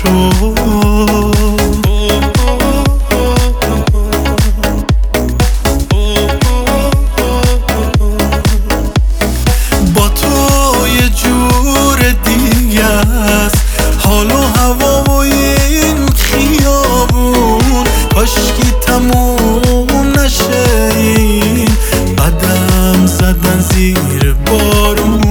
با تو یه جور دیگه است حال و هوا و این خیابون، کاشکی تموم نشه این قدم زدن زیر بارون.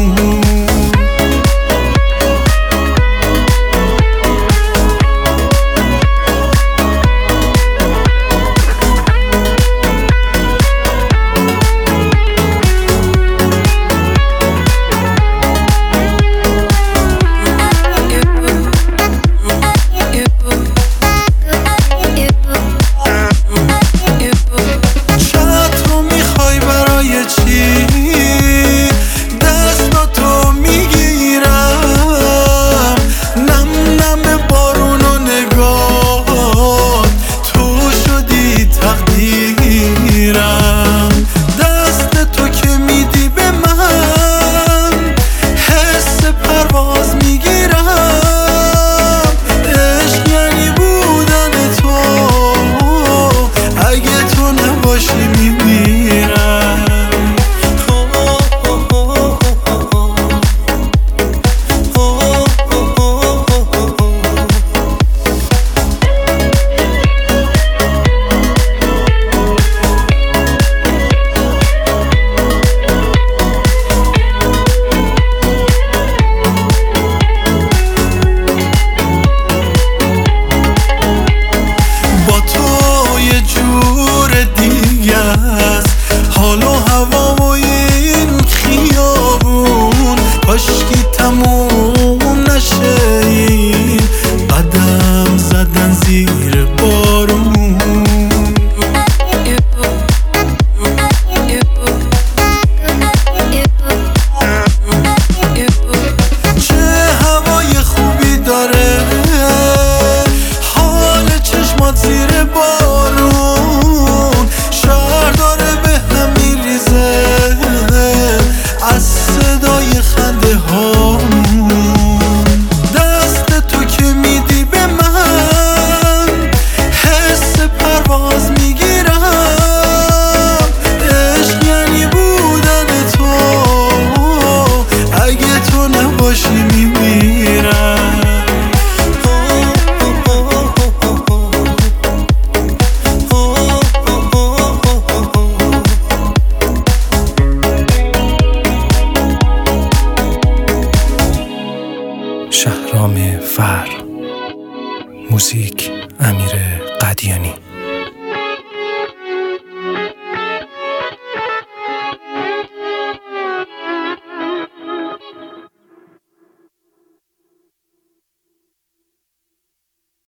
حال و هوا و این خیابون، کاشکی تموم نشه این قدم زدن زیر بارون. چه هوای خوبی داره حال چشمات زیر بارون، شهر داره به هم میریزه از صدای خنده هامون. دست تو که میدی به من حس پرواز میگیرم، عشق یعنی بودن تو، اگه تو نباشی میمیرم. شهرام فر، موزیک امیر قدیانی.